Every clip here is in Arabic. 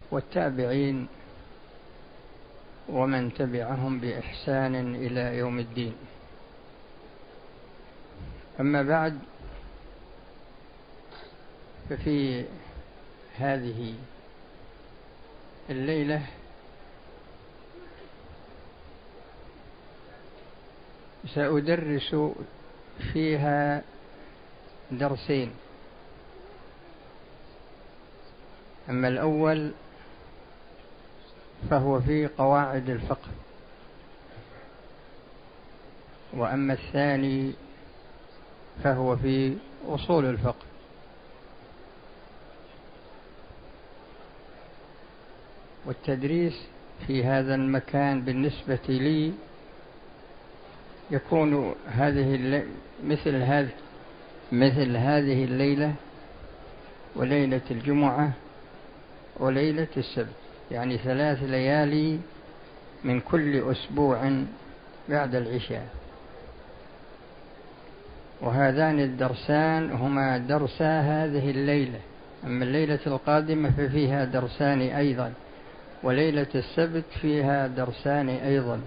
والتابعين ومن تبعهم بإحسان إلى يوم الدين. أما بعد، ففي هذه الليلة سأدرس فيها درسين. أما الأول فهو في قواعد الفقه، وأما الثاني فهو في أصول الفقه. والتدريس في هذا المكان بالنسبة لي يكون مثل هذه الليلة وليلة الجمعة وليلة السبت، يعني 3 ليالي من كل أسبوع بعد العشاء. وهذان الدرسان هما درسا هذه الليلة. أما الليلة القادمة ففيها درسان أيضا، وليلة السبت فيها درسان أيضا.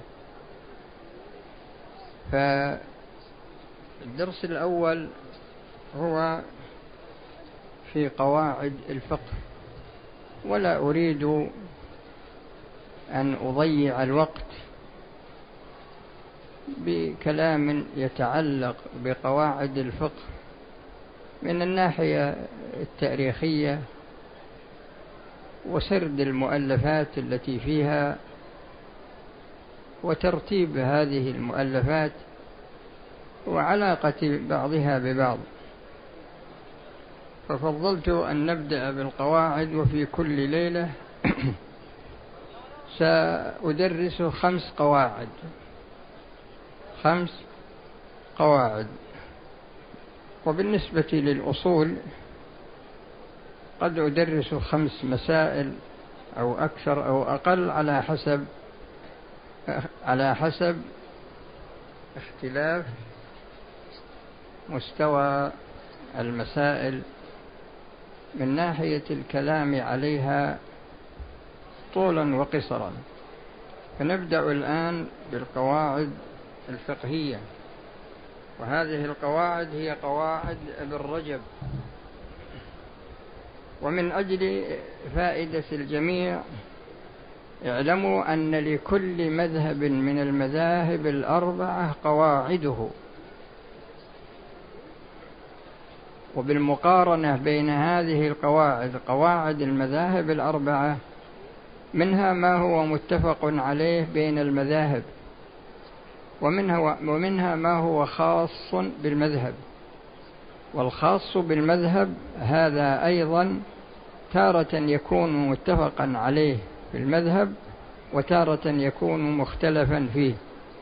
فالدرس الأول هو في قواعد الفقه، ولا أريد أن أضيع الوقت بكلام يتعلق بقواعد الفقه من الناحية التاريخية وسرد المؤلفات التي فيها وترتيب هذه المؤلفات وعلاقة بعضها ببعض. ففضلت أن نبدأ بالقواعد، وفي كل ليلة سأدرس 5 قواعد. وبالنسبة للأصول قد أدرس 5 مسائل أو أكثر أو أقل على حسب اختلاف مستوى المسائل من ناحية الكلام عليها طولا وقصرا. فنبدأ الآن بالقواعد الفقهية، وهذه القواعد هي قواعد ابن رجب. ومن أجل فائدة الجميع اعلموا أن لكل مذهب من المذاهب ال4 قواعده، وبالمقارنة بين هذه القواعد قواعد المذاهب ال4 منها ما هو متفق عليه بين المذاهب، ومنها ما هو خاص بالمذهب. والخاص بالمذهب هذا أيضا تارة يكون متفقا عليه في المذهب، وتارة يكون مختلفا فيه.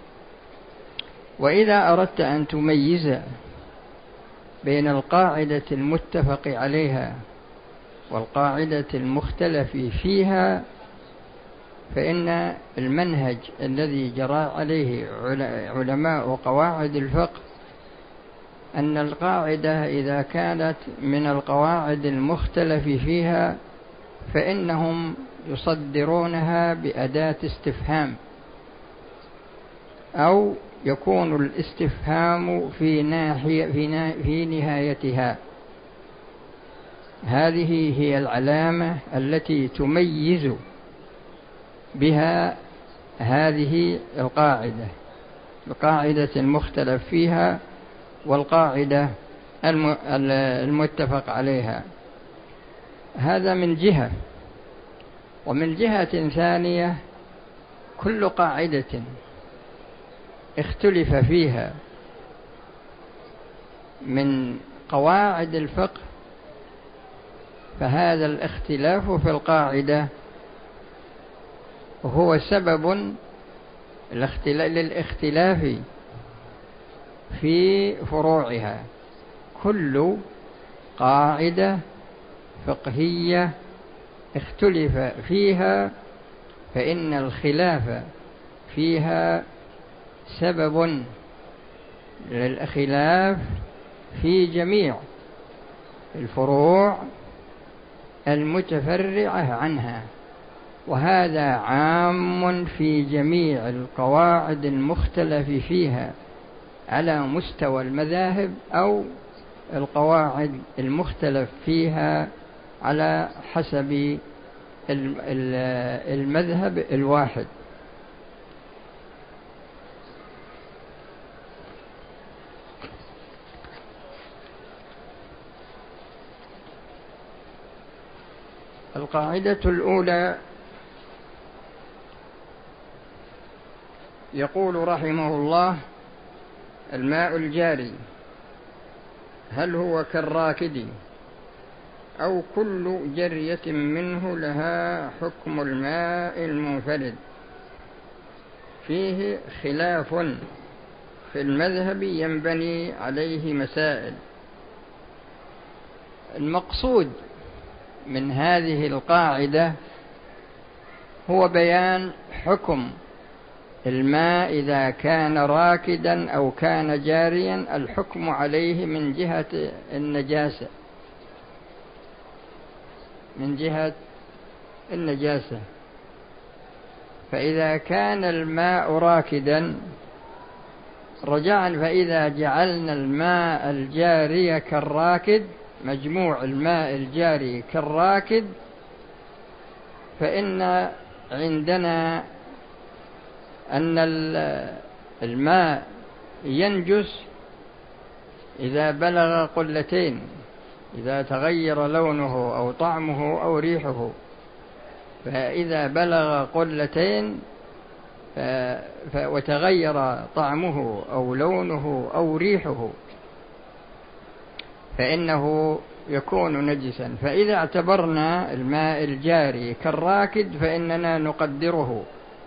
وإذا أردت أن تميز بين القاعدة المتفق عليها والقاعدة المختلف فيها، فإن المنهج الذي جرى عليه علماء قواعد الفقه أن القاعدة إذا كانت من القواعد المختلف فيها فإنهم يصدرونها بأداة استفهام، أو يكون الاستفهام في نهايتها. هذه هي العلامة التي تميز بها هذه القاعدة المختلف فيها والقاعدة المتفق عليها. هذا من جهة. ومن جهة ثانية كل قاعدة اختلف فيها من قواعد الفقه فهذا الاختلاف في القاعدة هو سبب للاختلاف في فروعها. كل قاعدة فقهية اختلف فيها فإن الخلاف فيها سبب للخلاف في جميع الفروع المتفرعة عنها. وهذا عام في جميع القواعد المختلف فيها على مستوى المذاهب أو القواعد المختلف فيها على حسب المذهب الواحد. القاعدة الأولى يقول رحمه الله: الماء الجاري هل هو كالراكد أو كل جرية منه لها حكم الماء المنفرد؟ فيه خلاف في المذهب ينبني عليه مسائل. المقصود من هذه القاعدة هو بيان حكم الماء إذا كان راكدا أو كان جاريا، الحكم عليه من جهة النجاسة، من جهة النجاسة. فإذا كان الماء راكدا رجعنا، فإذا جعلنا الماء الجاري كالراكد، مجموع الماء الجاري كالراكد، فإن عندنا أن الماء ينجس إذا بلغ قلتين، إذا تغير لونه أو طعمه أو ريحه. فإذا بلغ قلتين وتغير طعمه أو لونه أو ريحه فإنه يكون نجسا. فإذا اعتبرنا الماء الجاري كالراكد فإننا نقدره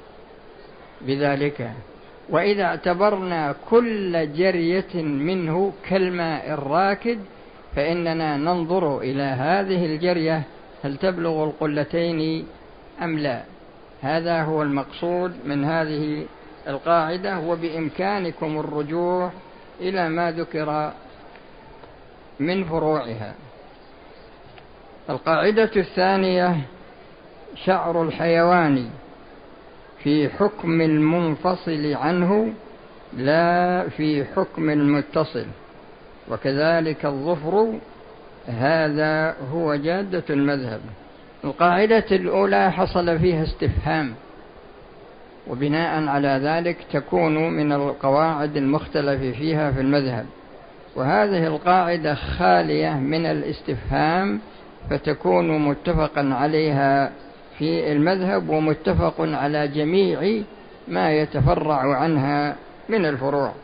بذلك، وإذا اعتبرنا كل جرية منه كالماء الراكد فإننا ننظر إلى هذه الجرية هل تبلغ القلتين أم لا. هذا هو المقصود من هذه القاعدة، وبإمكانكم الرجوع إلى ما ذكر من فروعها. القاعدة الثانية: شعر الحيوان في حكم المنفصل عنه لا في حكم المتصل، وكذلك الظفر، هذا هو جادة المذهب. القاعدة الأولى حصل فيها استفهام، وبناء على ذلك تكون من القواعد المختلف فيها في المذهب، وهذه القاعدة خالية من الاستفهام، فتكون متفقا عليها في المذهب ومتفق على جميع ما يتفرع عنها من الفروع.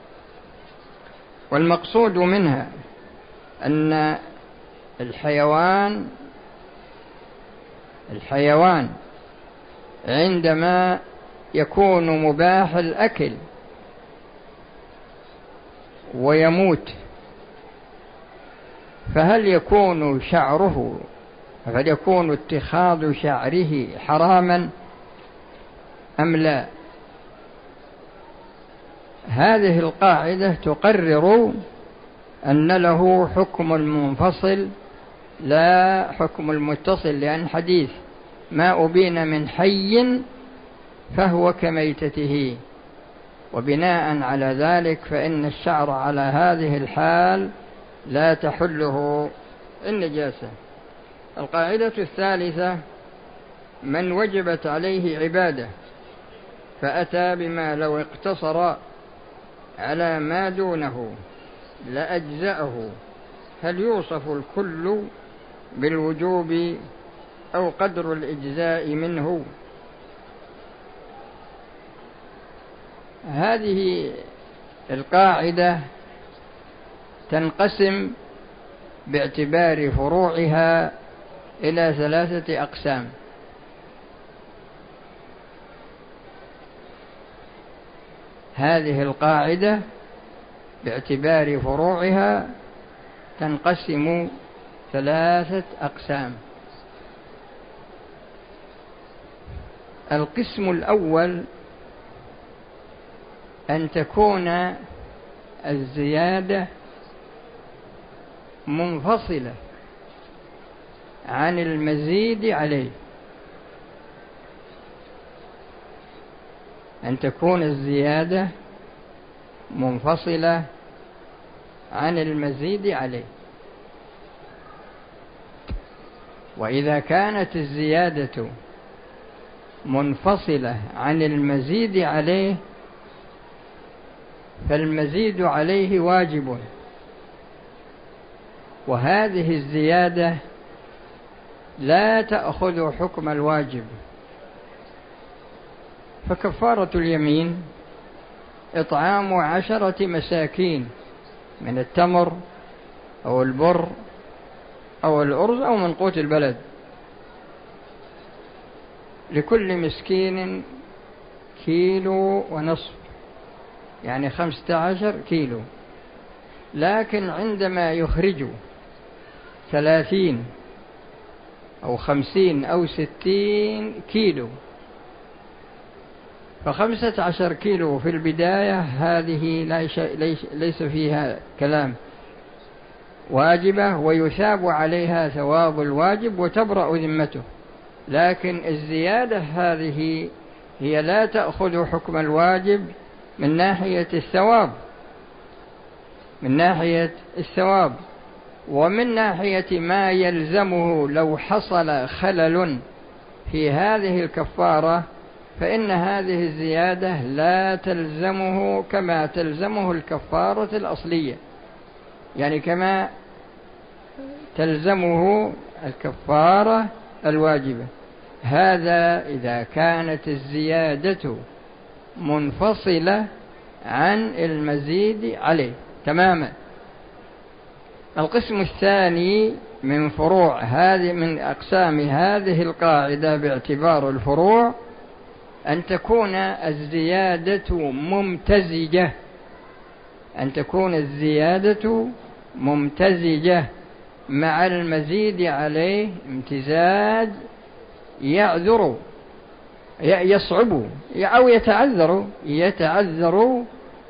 والمقصود منها أن الحيوان عندما يكون مباح الأكل ويموت، فهل يكون اتخاذ شعره حراما أم لا؟ هذه القاعدة تقرر أن له حكم المنفصل لا حكم المتصل، لأن حديث ما أبين من حي فهو كميتته، وبناء على ذلك فإن الشعر على هذه الحال لا تحله النجاسة. القاعدة الثالثة: من وجبت عليه عبادة فأتى بما لو اقتصر على ما دونه لأجزأه، هل يوصف الكل بالوجوب أو قدر الإجزاء منه؟ هذه القاعدة تنقسم باعتبار فروعها إلى 3 أقسام. هذه القاعدة باعتبار فروعها تنقسم 3 أقسام. القسم الأول أن تكون الزيادة منفصلة عن المزيد عليه، أن تكون الزيادة منفصلة عن المزيد عليه. وإذا كانت الزيادة منفصلة عن المزيد عليه فالمزيد عليه واجب، وهذه الزيادة لا تأخذ حكم الواجب. فكفارة اليمين إطعام 10 مساكين من التمر أو البر أو الأرز أو من قوت البلد، لكل مسكين 1.5 كيلو، يعني 15 كيلو. لكن عندما يخرج 30 أو 50 أو 60 كيلو، ف15 كيلو في البداية هذه ليس فيها كلام، واجبة ويثاب عليها ثواب الواجب وتبرأ ذمته. لكن الزيادة هذه هي لا تأخذ حكم الواجب من ناحية الثواب، ومن ناحية ما يلزمه لو حصل خلل في هذه الكفارة فإن هذه الزيادة لا تلزمه كما تلزمه الكفارة الأصلية، يعني كما تلزمه الكفارة الواجبة. هذا إذا كانت الزيادة منفصلة عن المزيد عليه تماما. القسم الثاني من من أقسام هذه القاعدة باعتبار الفروع أن تكون الزيادة ممتزجة مع المزيد عليه امتزاج يصعب أو يتعذر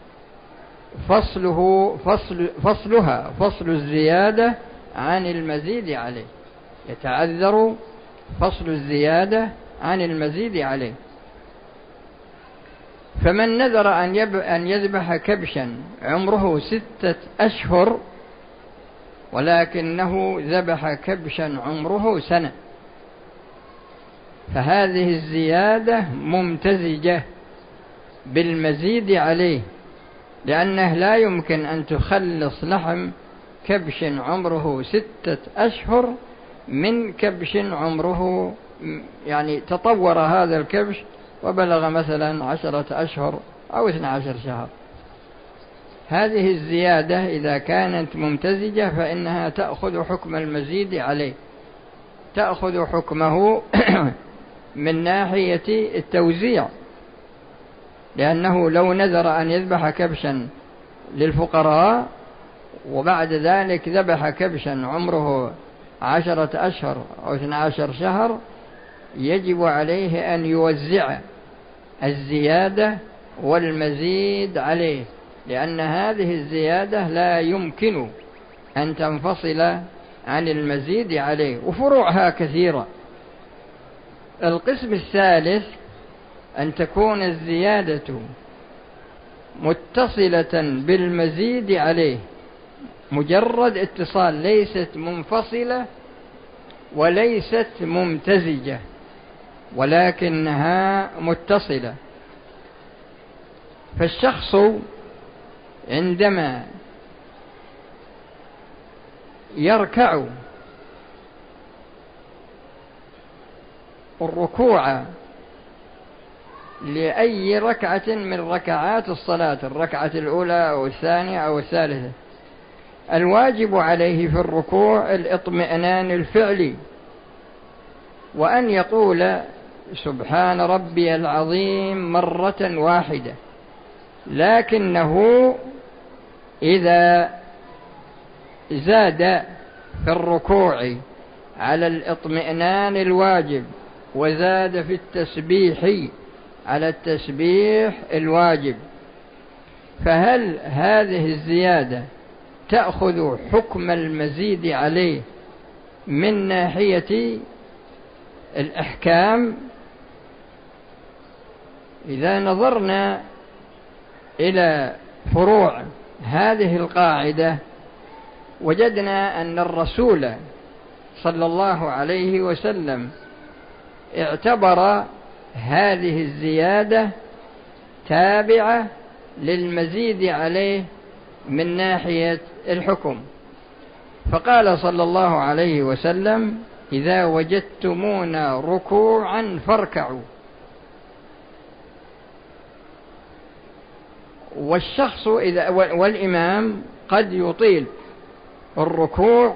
فصل الزيادة عن المزيد عليه، يتعذر فصل الزيادة عن المزيد عليه. فمن نذر أن يذبح كبشا عمره 6 أشهر ولكنه ذبح كبشا عمره 1 سنة، فهذه الزيادة ممتزجة بالمزيد عليه، لأنه لا يمكن أن تخلص لحم كبش عمره 6 أشهر من كبش عمره، يعني تطور هذا الكبش وبلغ مثلا 10 أشهر أو 12 شهر. هذه الزيادة إذا كانت ممتزجة فإنها تأخذ حكم المزيد عليه، تأخذ حكمه من ناحية التوزيع، لأنه لو نذر أن يذبح كبشا للفقراء وبعد ذلك ذبح كبشا عمره 10 أشهر أو 12 شهر يجب عليه أن يوزع الزيادة والمزيد عليه، لأن هذه الزيادة لا يمكن أن تنفصل عن المزيد عليه، وفروعها كثيرة. القسم الثالث أن تكون الزيادة متصلة بالمزيد عليه، مجرد اتصال، ليست منفصلة وليست ممتزجة ولكنها متصلة. فالشخص عندما يركع الركوع لأي ركعة من ركعات الصلاة، الركعة الأولى أو الثانية أو الثالثة، الواجب عليه في الركوع الاطمئنان الفعلي، وأن يقول سبحان ربي العظيم 1 واحدة. لكنه إذا زاد في الركوع على الاطمئنان الواجب وزاد في التسبيح على التسبيح الواجب، فهل هذه الزيادة تأخذ حكم المزيد عليه من ناحية الإحكام إذا نظرنا إلى فروع هذه القاعدة وجدنا أن الرسول صلى الله عليه وسلم اعتبر هذه الزيادة تابعة للمزيد عليه من ناحية الحكم، فقال صلى الله عليه وسلم: إذا وجدتمونا ركوعا فاركعوا. والشخص والإمام قد يطيل الركوع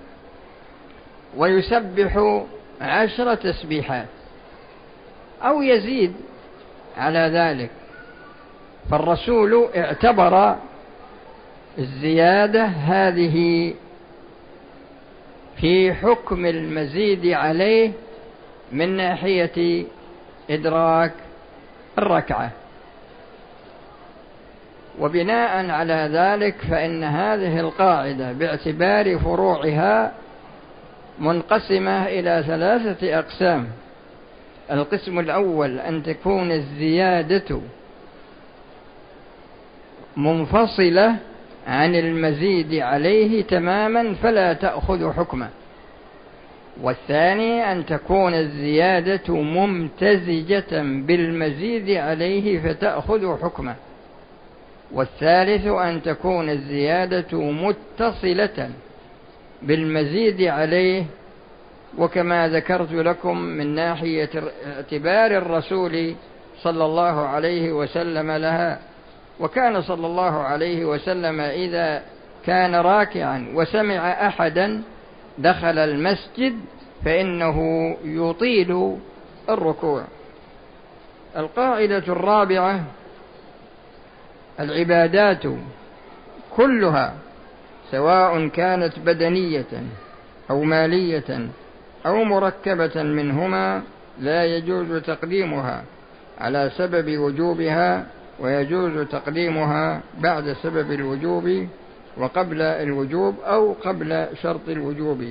ويسبح 10 تسبيحات أو يزيد على ذلك، فالرسول اعتبر الزيادة هذه في حكم المزيد عليه من ناحية إدراك الركعة. وبناء على ذلك فإن هذه القاعدة باعتبار فروعها منقسمة إلى 3 أقسام. القسم الأول أن تكون الزيادة منفصلة عن المزيد عليه تماما فلا تأخذ حكمه، والثاني أن تكون الزيادة ممتزجة بالمزيد عليه فتأخذ حكمه، والثالث أن تكون الزيادة متصلة بالمزيد عليه، وكما ذكرت لكم من ناحية اعتبار الرسول صلى الله عليه وسلم لها. وكان صلى الله عليه وسلم إذا كان راكعا وسمع أحدا دخل المسجد فإنه يطيل الركوع. القاعدة الرابعة: العبادات كلها سواء كانت بدنية أو مالية أو مركبة منهما لا يجوز تقديمها على سبب وجوبها، ويجوز تقديمها بعد سبب الوجوب وقبل الوجوب أو قبل شرط الوجوب.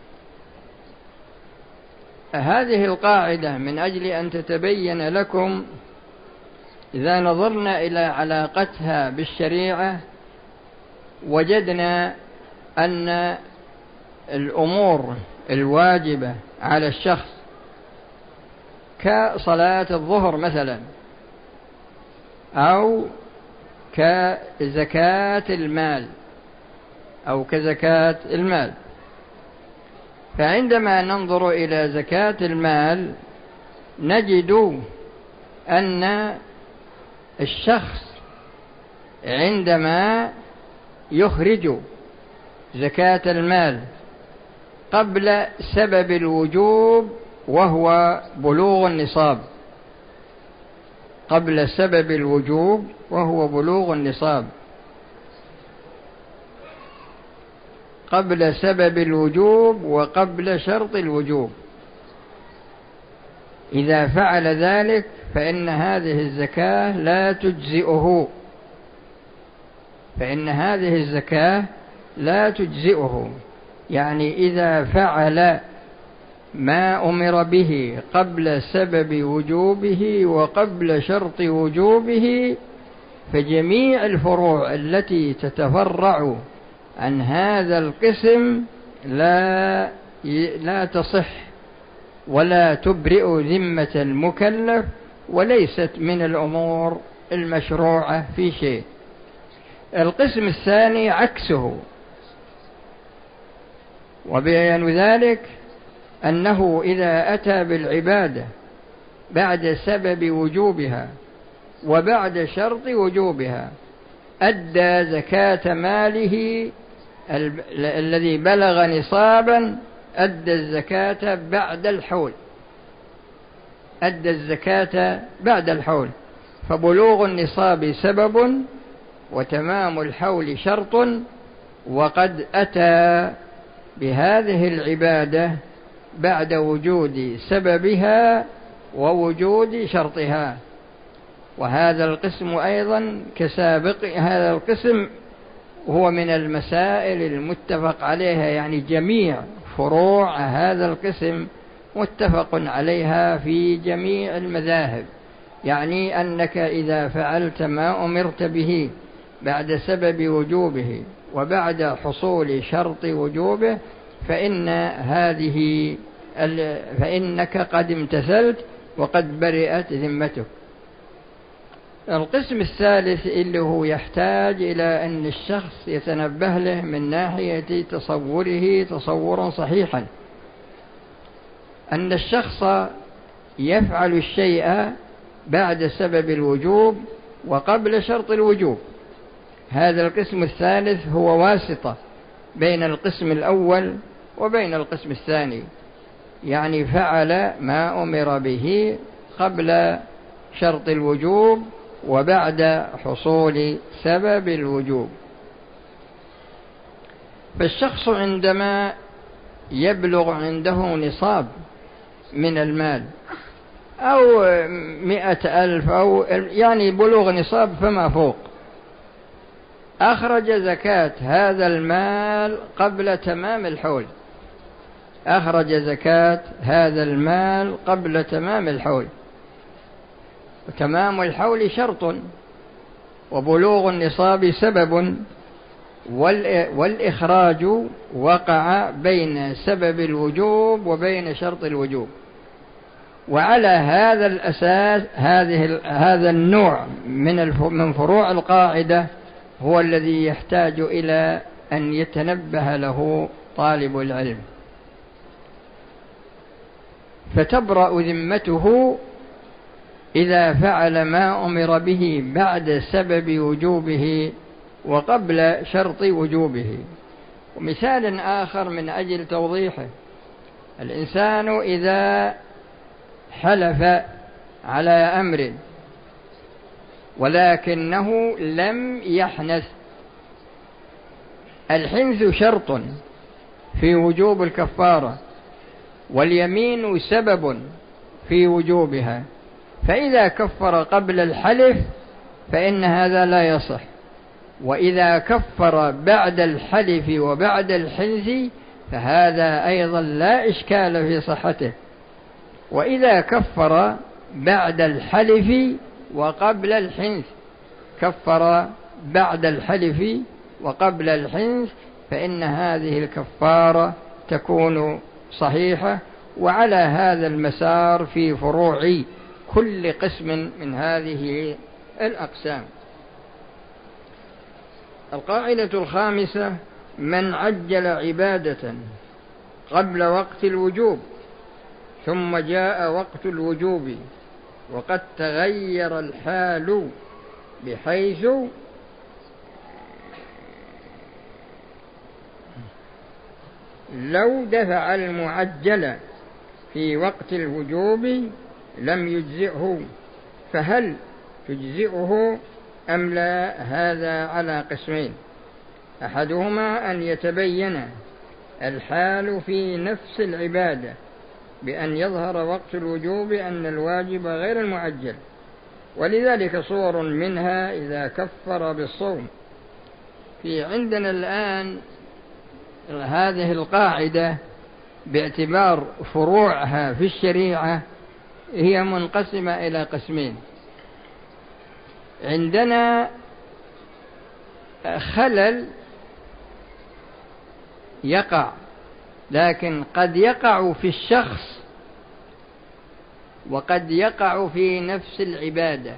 هذه القاعدة من أجل أن تتبين لكم إذا نظرنا إلى علاقتها بالشريعة وجدنا أن الأمور الواجبة على الشخص كصلاة الظهر مثلا أو كزكاة المال أو كزكاة المال، فعندما ننظر إلى زكاة المال نجد أن الشخص عندما يخرج زكاة المال قبل سبب الوجوب وهو بلوغ النصاب، قبل سبب الوجوب وهو بلوغ النصاب، قبل سبب الوجوب وقبل شرط الوجوب، إذا فعل ذلك فإن هذه الزكاة لا تجزئه، فإن هذه الزكاة لا تجزئه. يعني إذا فعل ما أمر به قبل سبب وجوبه وقبل شرط وجوبه فجميع الفروع التي تتفرع عن هذا القسم لا تصح ولا تبرئ ذمة المكلف، وليست من الأمور المشروعة في شيء. القسم الثاني عكسه، وبيان ذلك أنه إذا أتى بالعبادة بعد سبب وجوبها وبعد شرط وجوبها أدى زكاة ماله الذي بلغ نصابا، أدى الزكاة بعد الحول، أدى الزكاة بعد الحول، فبلوغ النصاب سبب وتمام الحول شرط، وقد أتى بهذه العبادة بعد وجود سببها ووجود شرطها. وهذا القسم أيضا كسابق، هذا القسم هو من المسائل المتفق عليها، يعني جميع فروع هذا القسم متفق عليها في جميع المذاهب، يعني أنك إذا فعلت ما أمرت به بعد سبب وجوبه وبعد حصول شرط وجوبه فإنك قد امتثلت وقد برئت ذمتك. القسم الثالث اللي هو يحتاج إلى أن الشخص يتنبه له من ناحية تصوره تصورا صحيحا، أن الشخص يفعل الشيء بعد سبب الوجوب وقبل شرط الوجوب. هذا القسم الثالث هو واسطة بين القسم الأول وبين القسم الثاني، يعني فعل ما أمر به قبل شرط الوجوب وبعد حصول سبب الوجوب. فالشخص عندما يبلغ عنده نصاب من المال أو 100,000 أو يعني بلوغ نصاب فما فوق، أخرج زكاة هذا المال قبل تمام الحول، أخرج زكاة هذا المال قبل تمام الحول، وتمام الحول شرط وبلوغ النصاب سبب، والإخراج وقع بين سبب الوجوب وبين شرط الوجوب. وعلى هذا الأساس هذا النوع من فروع القاعدة هو الذي يحتاج إلى أن يتنبه له طالب العلم، فتبرأ ذمته إذا فعل ما أمر به بعد سبب وجوبه وقبل شرط وجوبه. ومثال آخر من أجل توضيحه: الإنسان إذا حلف على أمر ولكنه لم يحنث، الحنث شرط في وجوب الكفارة واليمين سبب في وجوبها، فإذا كفر قبل الحلف فإن هذا لا يصح، وإذا كفر بعد الحلف وبعد الحنث فهذا أيضا لا إشكال في صحته. وإذا كفر بعد الحلف وقبل الحنث، كفر بعد الحلف وقبل الحنث، فإن هذه الكفارة تكون صحيحة. وعلى هذا المسار في فروع كل قسم من هذه الأقسام. القاعدة الخامسة: من عجل عبادة قبل وقت الوجوب ثم جاء وقت الوجوب وقد تغير الحال بحيث لو دفع المعجل في وقت الوجوب لم يجزئه، فهل تجزئه أم لا؟ هذا على قسمين: أحدهما أن يتبين الحال في نفس العبادة بأن يظهر وقت الوجوب أن الواجب غير المعجل، ولذلك صور منها إذا كفر بالصوم. في عندنا الآن هذه القاعدة باعتبار فروعها في الشريعة هي منقسمة إلى قسمين. عندنا خلل يقع، لكن قد يقع في الشخص وقد يقع في نفس العبادة،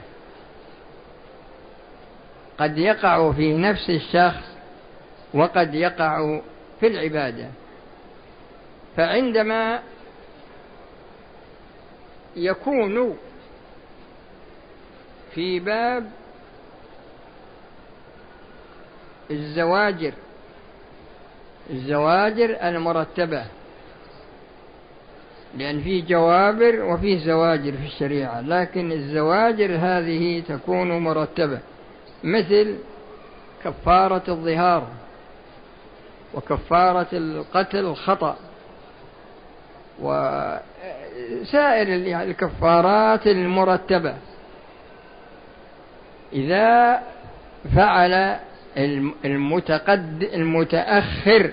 قد يقع في نفس الشخص وقد يقع في العبادة. فعندما يكون في باب الزواجر المرتبة، لأن فيه جوابر وفيه زواجر في الشريعة، لكن الزواجر هذه تكون مرتبة، مثل كفارة الظهار وكفارة القتل الخطأ وسائر الكفارات المرتبة. إذا فعل المتأخر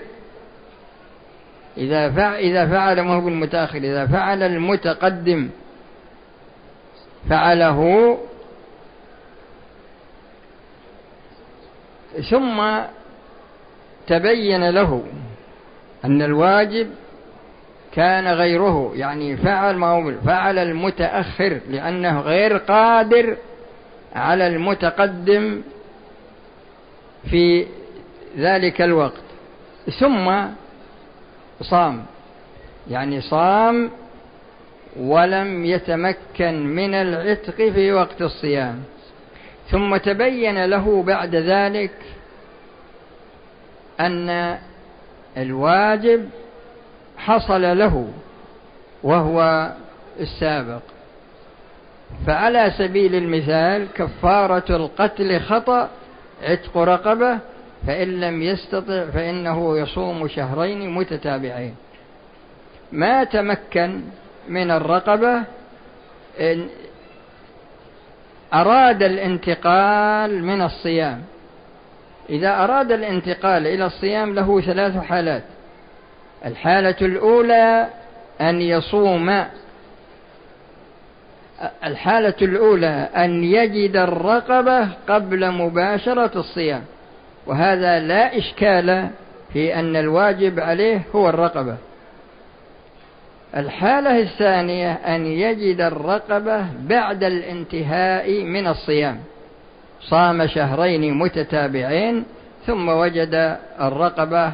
إذا فعل ما هو المتأخر، إذا فعل المتقدم فعله ثم تبين له أن الواجب كان غيره، يعني فعل المتأخر لأنه غير قادر على المتقدم في ذلك الوقت، ثم صام، يعني صام ولم يتمكن من العتق في وقت الصيام، ثم تبين له بعد ذلك أن الواجب حصل له وهو السابق، فعلى سبيل المثال كفارة القتل خطأ عتق رقبة، فإن لم يستطع فإنه يصوم شهرين متتابعين. ما تمكن من الرقبة أراد الانتقال من الصيام. إذا أراد الانتقال إلى الصيام له 3 حالات. الحالة الأولى أن يصوم، الحالة الأولى أن يجد الرقبة قبل مباشرة الصيام، وهذا لا إشكال في أن الواجب عليه هو الرقبة. الحالة الثانية أن يجد الرقبة بعد الانتهاء من الصيام، صام شهرين متتابعين ثم وجد الرقبة،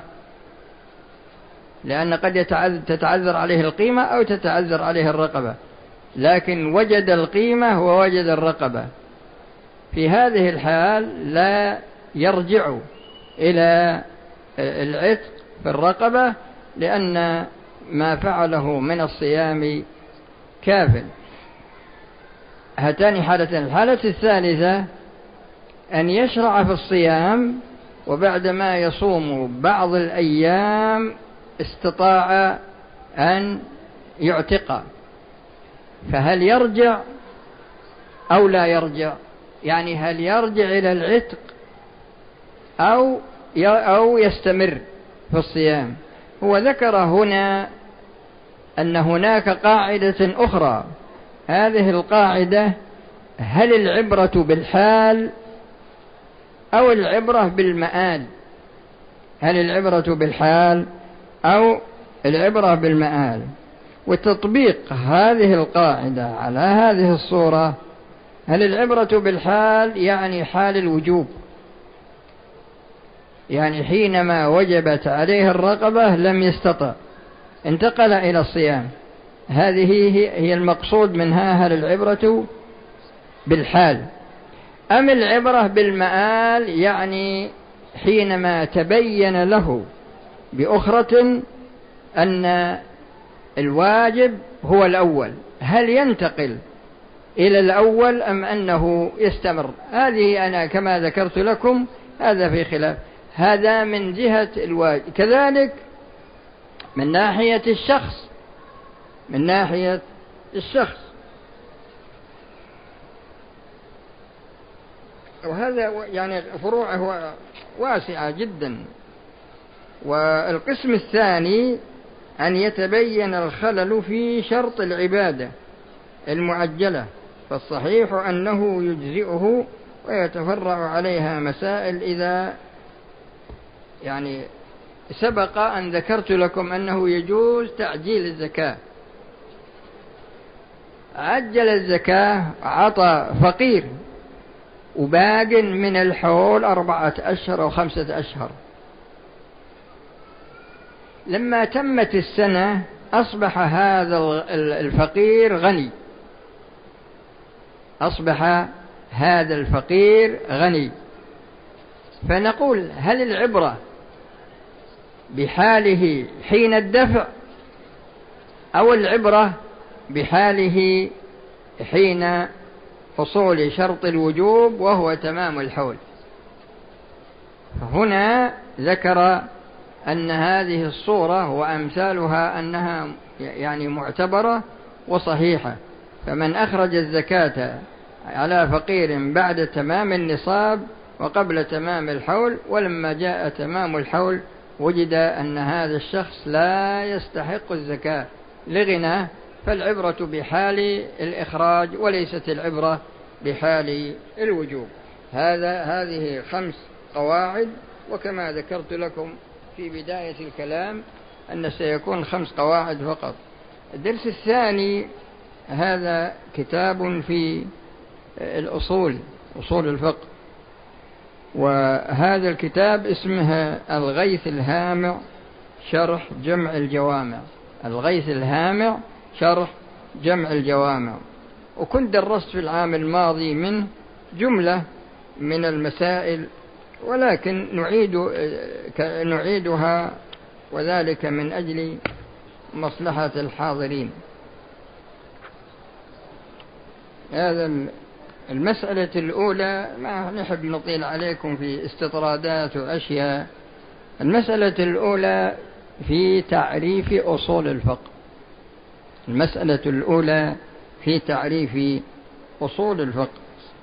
لأن قد تتعذر عليه القيمة أو تتعذر عليه الرقبة، لكن وجد القيمة ووجد الرقبة. في هذه الحال لا يرجع إلى العتق في الرقبة، لأن ما فعله من الصيام كاف. هاتان حالتين. الحالة الثالثة أن يشرع في الصيام وبعدما يصوم بعض الأيام استطاع أن يعتق، فهل يرجع أو لا يرجع؟ يعني هل يرجع إلى العتق أو يستمر في الصيام؟ هو ذكر هنا أن هناك قاعدة أخرى. هذه القاعدة: هل العبرة بالحال أو العبرة بالمآل؟ هل العبرة بالحال أو العبرة بالمآل؟ وتطبيق هذه القاعدة على هذه الصورة: هل العبرة بالحال يعني حال الوجوب، يعني حينما وجبت عليه الرقبة لم يستطع، انتقل إلى الصيام، هذه هي المقصود منها. هل العبرة بالحال أم العبرة بالمآل، يعني حينما تبين له بأخرة أن الواجب هو الأول، هل ينتقل إلى الأول أم أنه يستمر؟ هذه أنا كما ذكرت لكم هذا في خلاف. هذا من جهة الواجب. كذلك من ناحية الشخص، وهذا يعني فروعه واسعة جدا. والقسم الثاني أن يتبين الخلل في شرط العبادة المعجلة، فالصحيح أنه يجزئه ويتفرع عليها مسائل. إذا يعني سبق أن ذكرت لكم أنه يجوز تعجيل الزكاة، عجل الزكاة، عطى فقير وباق من الحول 4 أشهر أو 5 أشهر، لما تمت السنة أصبح هذا الفقير غني، أصبح هذا الفقير غني. فنقول: هل العبرة بحاله حين الدفع أو العبرة بحاله حين حصول شرط الوجوب وهو تمام الحول؟ هنا ذكر أن هذه الصورة وأمثالها أنها يعني معتبرة وصحيحة. فمن أخرج الزكاة على فقير بعد تمام النصاب وقبل تمام الحول، ولما جاء تمام الحول وجد أن هذا الشخص لا يستحق الزكاة لغنى، فالعبرة بحال الإخراج وليست العبرة بحال الوجوب. هذه 5 قواعد، وكما ذكرت لكم في بداية الكلام أن سيكون 5 قواعد فقط. الدرس الثاني هذا كتاب في الأصول، أصول الفقه، وهذا الكتاب اسمه الغيث الهامع شرح جمع الجوامع. الغيث الهامع شرح جمع الجوامع. وكنت درست في العام الماضي منه جملة من المسائل، ولكن نعيدها، وذلك من أجل مصلحة الحاضرين. هذا المسألة الأولى، ما نحب نطيل عليكم في استطرادات وأشياء. المسألة الأولى في تعريف أصول الفقه. المسألة الأولى في تعريف أصول الفقه.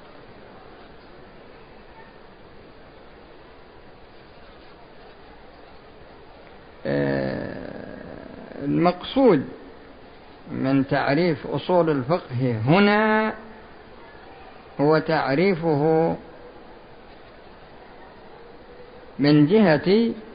المقصود من تعريف أصول الفقه هنا هو تعريفه من جهة